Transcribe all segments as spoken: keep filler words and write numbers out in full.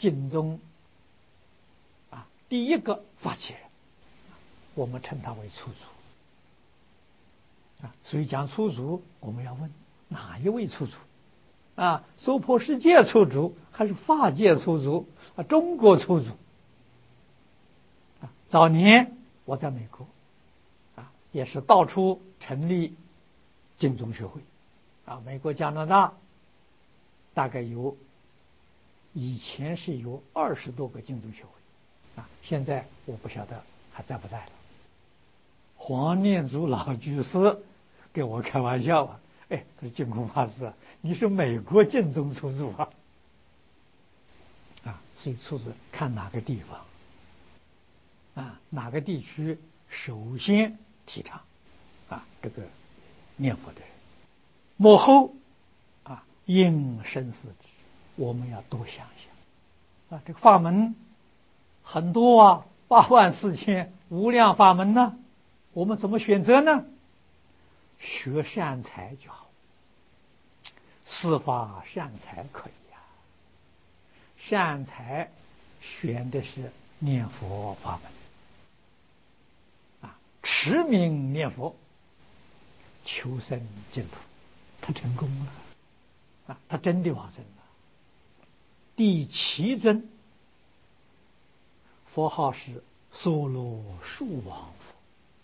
晋宗啊第一个发起人，我们称他为初祖啊。所以讲初祖，我们要问哪一位初祖啊？娑婆世界初祖，还是法界初祖啊？中国初祖啊？早年我在美国啊，也是到处成立净宗学会啊。美国、加拿大大概有，以前是有二十多个净宗学会啊，现在我不晓得还在不在了。黄念祖老居士给我开玩笑啊，哎，他说净空法师，你是美国净宗初祖啊！啊，所以初祖看哪个地方啊，哪个地区首先提倡啊这个念佛的人，幕后啊应生死之，我们要多想想啊，这个法门很多啊，八万四千无量法门呢，我们怎么选择呢？学善财就好，四法善财可以啊。善财选的是念佛法门啊，持名念佛，求生净土，他成功了啊，他真的往生了。第七尊佛号是娑罗树王佛，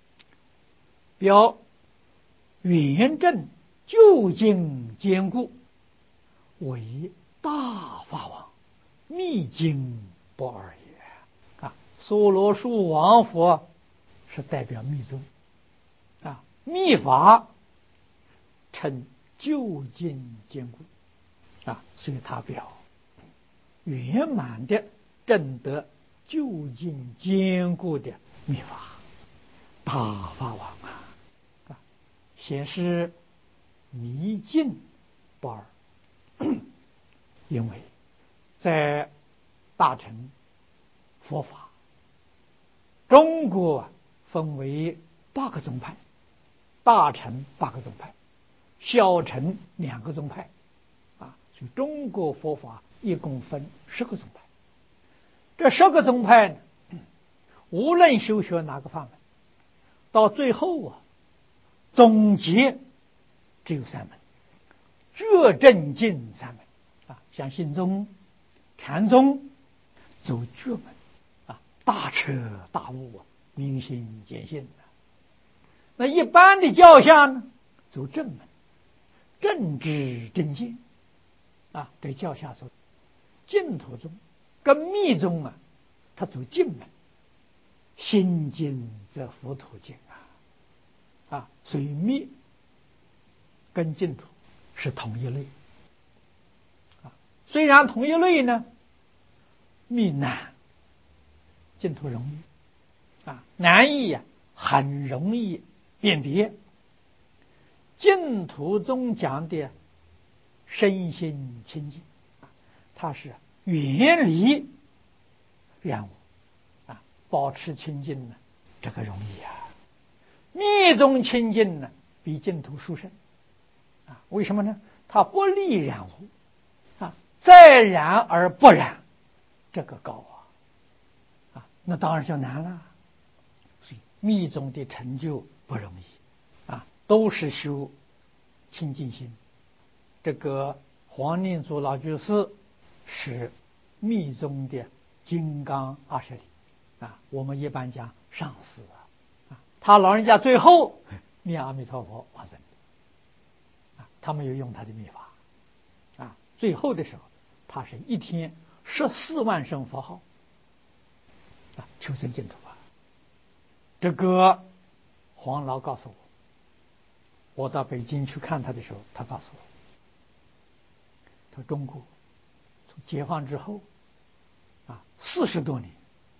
表圆正究竟坚固，为大法王，密经不二也啊。娑罗树王佛是代表密宗啊，密法称究竟坚固啊，所以他表圆满的证得究竟坚固的密法，大法王啊，啊显示迷境不二。因为在大乘佛法，中国分为八个宗派，大乘八个宗派，小乘两个宗派啊，所以中国佛法一共分十个宗派。这十个宗派呢，无论修学哪个法门，到最后啊，总结只有三门：觉正净三门啊，像信宗、禅宗走觉门啊，大彻大悟啊，明心见性的。那一般的教下呢，走正门，正知正见啊，对教下说，净土宗跟密宗啊，他走净门，心净则佛土净啊啊，所以密跟净土是同一类啊。虽然同一类呢，密难，净土容易啊，难易呀、啊，很容易辨别。净土宗讲的身心清净，它是远离染污啊，保持清净呢，这个容易啊。密宗清净呢，比净土殊胜啊。为什么呢？它不利染污啊，再染而不染，这个高啊啊，那当然就难了。所以密宗的成就不容易啊，都是修清净心。这个黄念祖老居士是密宗的金刚二十里啊，我们一般讲上师啊，他老人家最后念阿弥陀佛往生啊，他没有用他的密法啊，最后的时候他是一天十四万声佛号啊，求生净土啊。这个黄老告诉我，我到北京去看他的时候，他告诉我，他说中国从解放之后啊，四十多年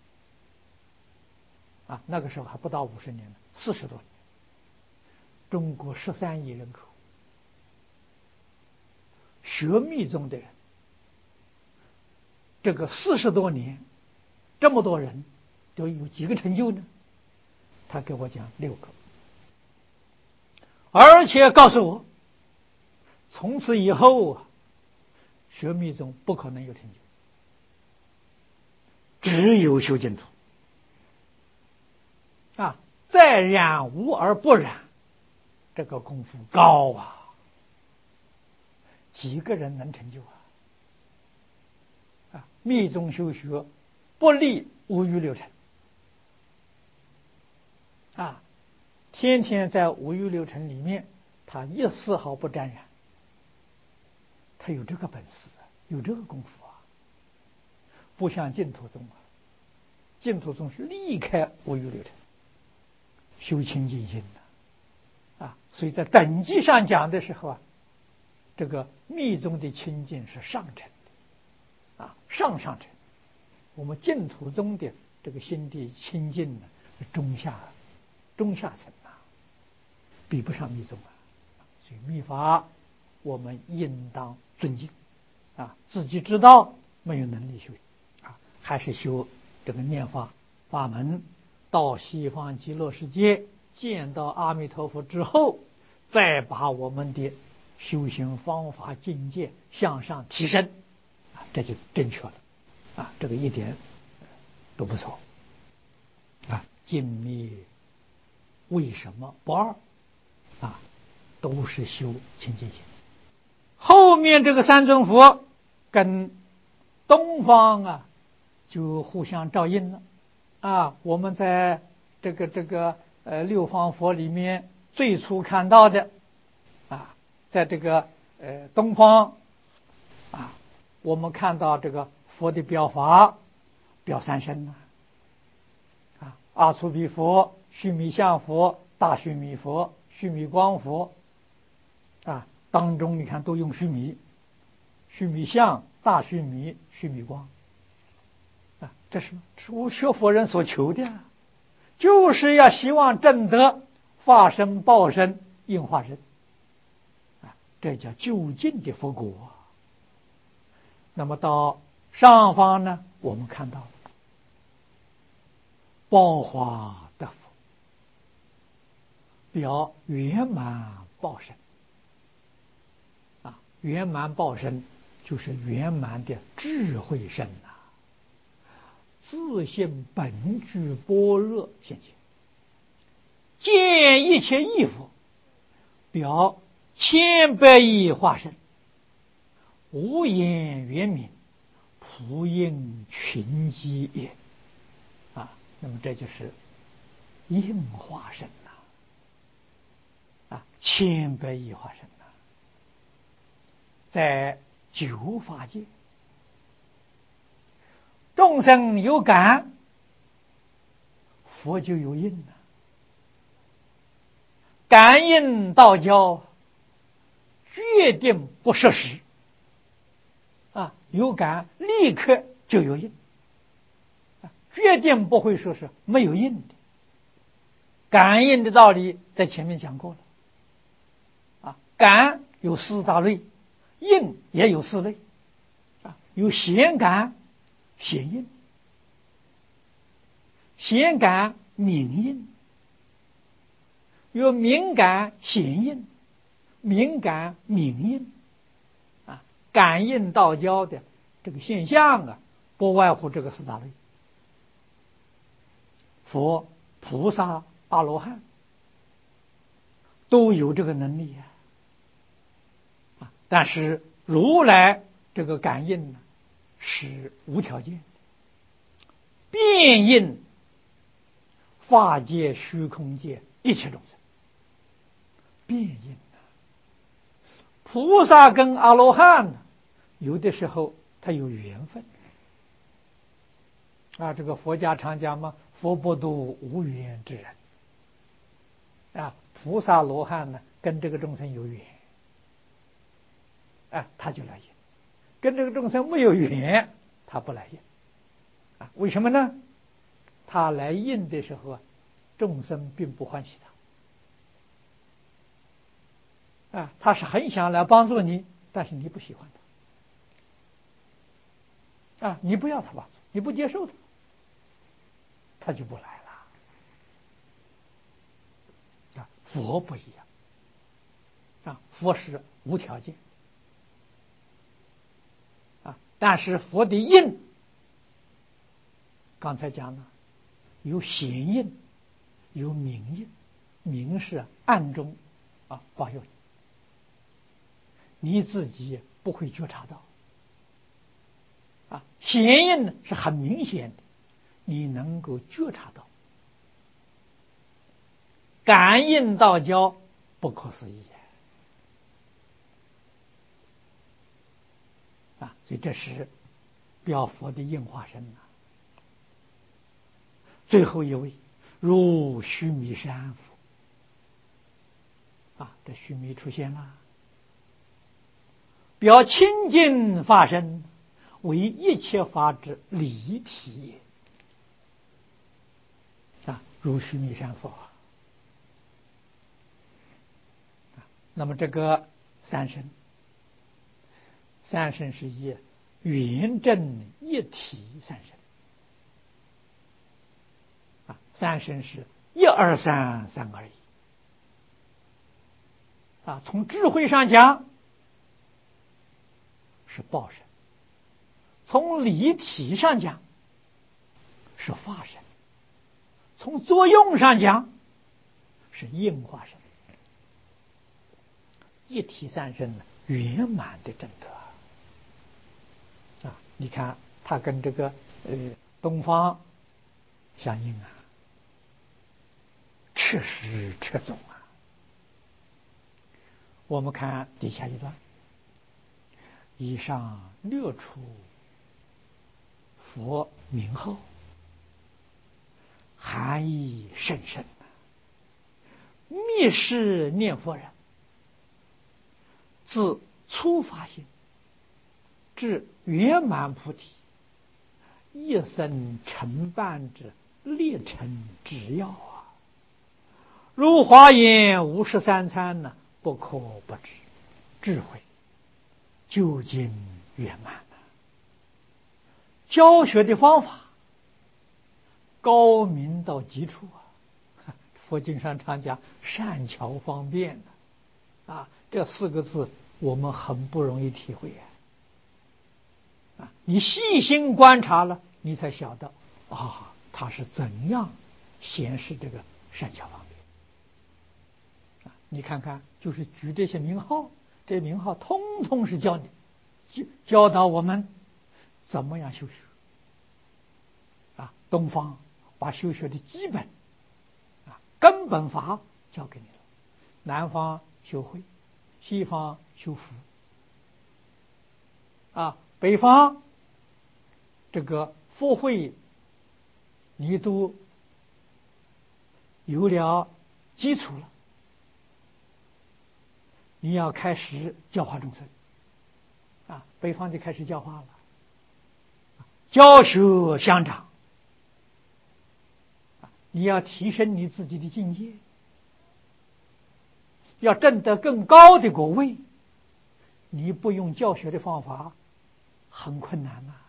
啊，那个时候还不到五十年呢，四十多年，中国十三亿人口，学密宗的人，这个四十多年，这么多人都有几个成就呢？他给我讲六个，而且告诉我，从此以后啊，学密宗不可能有成就只有修净土啊，再染污而不染，这个功夫高啊，几个人能成就啊？啊，密宗修学不离五欲六尘啊，天天在五欲六尘里面，他一丝毫不沾染，他有这个本事，有这个功夫啊，不像净土宗啊，净土宗是离开五欲六尘，修清净心的啊，所以在等级上讲的时候啊，这个密宗的清净是上乘的啊，上上乘。我们净土宗的这个心地清净呢，中下中下层啊，比不上密宗啊。所以密法我们应当尊敬啊，自己知道没有能力修啊，还是修这个念法法门，到西方极乐世界见到阿弥陀佛之后，再把我们的修行方法境界向上提升啊，这就正确了啊，这个一点都不错啊。净灭为什么不二啊？都是修清净心。后面这个三尊佛跟东方啊就互相照应了啊。我们在这个这个呃六方佛里面最初看到的啊，在这个呃东方啊，我们看到这个佛的表法表三身呐啊，阿阇黎佛、须弥相佛、大须弥佛、须弥光佛啊，当中你看都用须弥、须弥相、大须弥、须弥光啊，这是初学佛人所求的，就是要希望证得化身、报身、应化身啊，这叫究竟的佛果。那么到上方呢，我们看到报化得佛，表圆满报身啊，圆满报身就是圆满的智慧身呐、啊，自性本具般若现前，见一切义佛，表千百亿化身，无言圆明，普应群机也啊。那么这就是应化身呐、啊，啊，千百亿化身呐、啊，在九法界，众生有感，佛就有应了、啊，感应道交，决定不失时啊，有感立刻就有应。决定不会说是没有应的，感应的道理在前面讲过了啊。感有四大类，应也有四类啊，有显感、显应、显感、明应，有敏感、显应、敏感、明应啊。感应道交的这个现象啊，不外乎这个四大类。佛、菩萨、阿罗汉都有这个能力啊，但是如来这个感应呢是无条件的，遍应法界、虚空界一切众生，遍应啊。菩萨跟阿罗汉呢，有的时候他有缘分啊，这个佛家常讲嘛，佛不度无缘之人啊，菩萨罗汉呢跟这个众生有缘啊，他就来应；跟这个众生没有缘，他不来应啊。为什么呢？他来应的时候啊，众生并不欢喜他啊，他是很想来帮助你，但是你不喜欢他啊，你不要他帮助，你不接受他，他就不来了啊。佛不一样啊，佛是无条件啊，但是佛的应刚才讲了，有显印，有明印。明是暗中啊保佑你，你自己不会觉察到。啊，显印呢是很明显的，你能够觉察到。感应道交，不可思议啊！所以这是表佛的应化身啊。最后一位如须弥山佛啊，这须弥出现了，表清净法身，为一切法之离体啊，如须弥山佛。那么这个三身，三身是以圆正一体三身啊，三身是一二三三而已啊。从智慧上讲是报身，从理体上讲是法身，从作用上讲是应化身。一体三身圆满的正德啊！你看它跟这个呃东方相应啊，确实确宗啊。我们看底下一段，以上略出佛名号，含义甚深啊！密室念佛人，自初发心至圆满菩提，一生承办之列成之要啊！如华严五十三参呢，不可不知，智慧究竟圆满了。教学的方法高明到极处啊！佛经上常讲善巧方便的啊，这四个字我们很不容易体会啊！啊，你细心观察了，你才晓得啊，他是怎样显示这个善巧方便啊！你看看，就是举这些名号，这些名号通通是教你教教导我们怎么样修学啊！东方把修学的基本啊根本法教给你了，南方修慧，西方修福啊，北方这个佛慧你都有了基础了，你要开始教化众生啊，北方就开始教化了，教学相长，你要提升你自己的境界，要证得更高的果位，你不用教学的方法很困难呐、啊。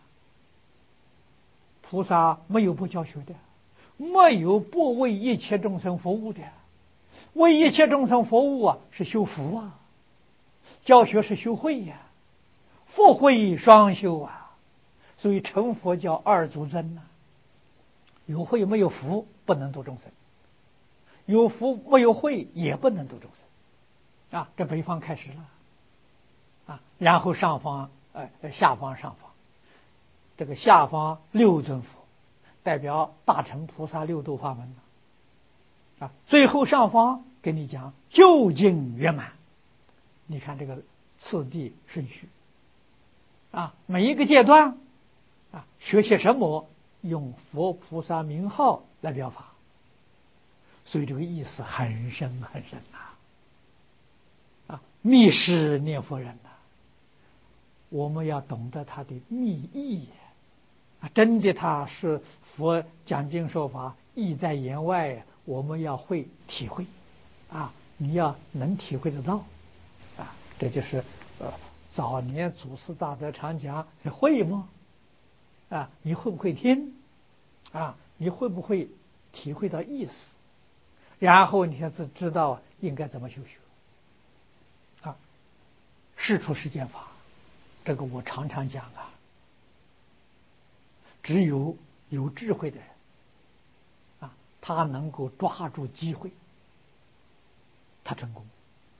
菩萨没有不教学的，没有不为一切众生服务的，为一切众生服务啊是修福啊，教学是修慧呀、啊，福慧双修啊，所以成佛叫二足真呐、啊。有慧没有福不能度众生，有福没有慧也不能度众生啊。这北方开始了啊，然后上方呃下方上方，这个下方六尊佛代表大乘菩萨六度法门啊，最后上方跟你讲究竟圆满，你看这个次第顺序啊，每一个阶段啊学些什么，用佛菩萨名号来表法，所以这个意思很深很深呐啊！密室念佛人呐、啊，我们要懂得他的密意啊！真的他是佛讲经说法，意在言外，我们要会体会啊！你要能体会得到啊！这就是呃早年祖师大德常讲，你会吗？啊，你会不会听？啊，你会不会体会到意思？然后你才知道应该怎么修学。啊，事出世间法，这个我常常讲啊。只有有智慧的人啊，他能够抓住机会，他成功。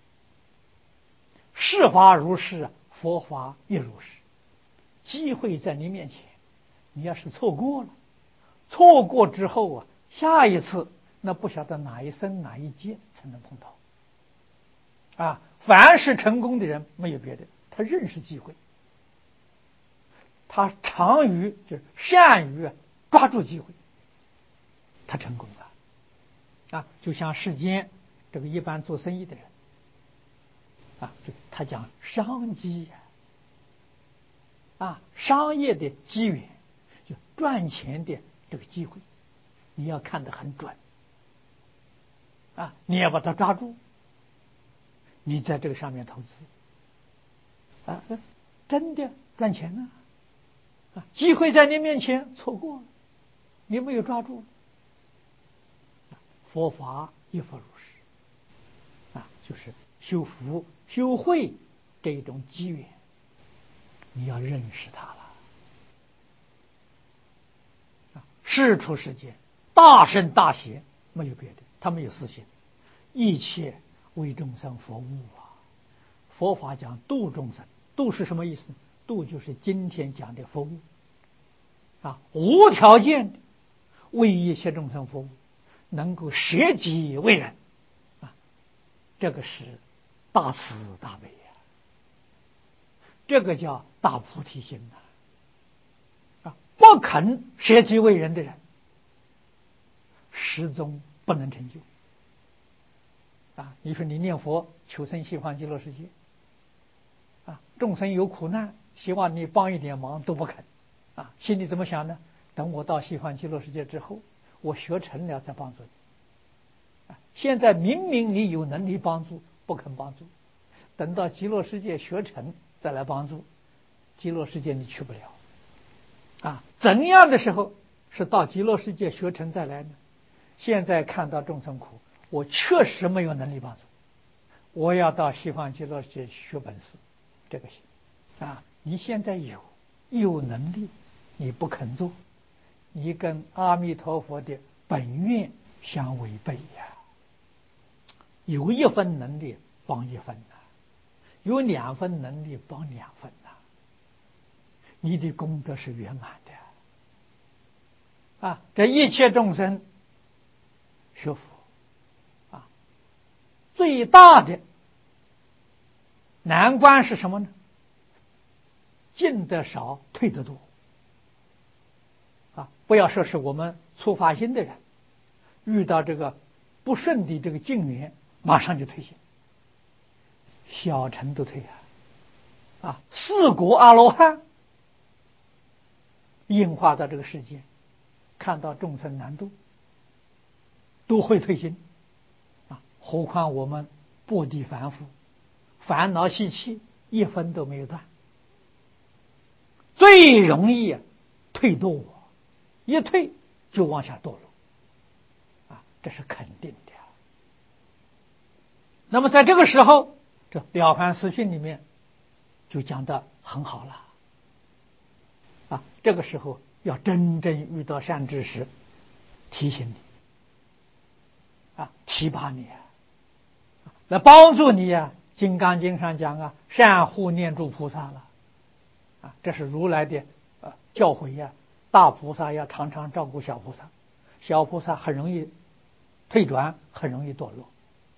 世法如是，佛法也如是。机会在你面前，你要是错过了，错过之后啊，下一次那不晓得哪一生哪一劫才能碰到。啊，凡是成功的人，没有别的，他认识机会，他长于就是善于抓住机会，他成功了。啊，就像世间这个一般做生意的人，啊，就他讲商机呀。啊，商业的机缘，就赚钱的这个机会，你要看得很准，啊，你要把它抓住，你在这个上面投资，啊，真的赚钱呢，啊，机会在你面前错过了，你没有抓住，佛法亦复如是，啊，就是修福修慧这一种机缘。你要认识他了。世出世间，大圣大贤没有别的，他没有私心，一切为众生服务啊。佛法讲度众生，度是什么意思？度就是今天讲的服务啊，无条件的为一切众生服务，能够舍己为人啊，这个是大慈大悲呀、啊，这个叫大菩提心呐、啊！啊，不肯舍己为人的人，始终不能成就。啊，你说你念佛求生西方极乐世界，啊，众生有苦难，希望你帮一点忙都不肯，啊，心里怎么想呢？等我到西方极乐世界之后，我学成了再帮助你。啊，现在明明你有能力帮助，不肯帮助，等到极乐世界学成再来帮助，极乐世界你去不了。啊，怎样的时候是到极乐世界学成再来呢？现在看到众生苦，我确实没有能力帮助，我要到西方极乐世界学本事，这个行。啊，你现在有有能力，你不肯做，你跟阿弥陀佛的本愿相违背呀。有一分能力帮一分呐、啊，有两分能力帮两分呐、啊，你的功德是圆满的。啊，这一切众生学佛啊，最大的难关是什么呢？进得少，退得多。啊，不要说是我们初发心的人，遇到这个不顺的这个境缘，马上就退心，小乘都退啊！啊，四果阿罗汉应化到这个世界，看到众生难度，都会退心啊！何况我们薄地凡夫，烦恼习气一分都没有断，最容易退堕，一退就往下堕落啊！这是肯定的。那么在这个时候，这《了凡四训》里面就讲得很好了啊！这个时候要真正遇到善知识，提醒你啊，提拔你啊，来帮助你啊。《金刚经》上讲啊，善护念住菩萨了啊，这是如来的呃教诲呀、啊。大菩萨要常常照顾小菩萨，小菩萨很容易退转，很容易堕落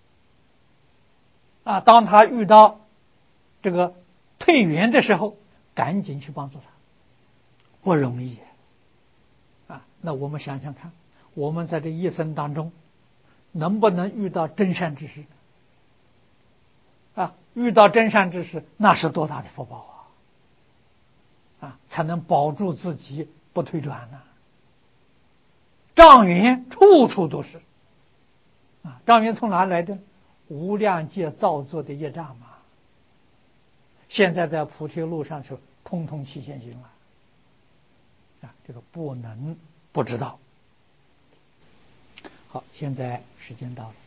啊。当他遇到这个退缘的时候，赶紧去帮助他，不容易啊。那我们想想看，我们在这一生当中，能不能遇到真善知识啊？遇到真善知识，那是多大的福报啊！啊，才能保住自己不退转呢、啊。障缘处处都是啊，障缘从哪来的？无量劫造作的业障嘛。现在在菩提路上是通通起现行了啊，这个不能不知道。好，现在时间到了。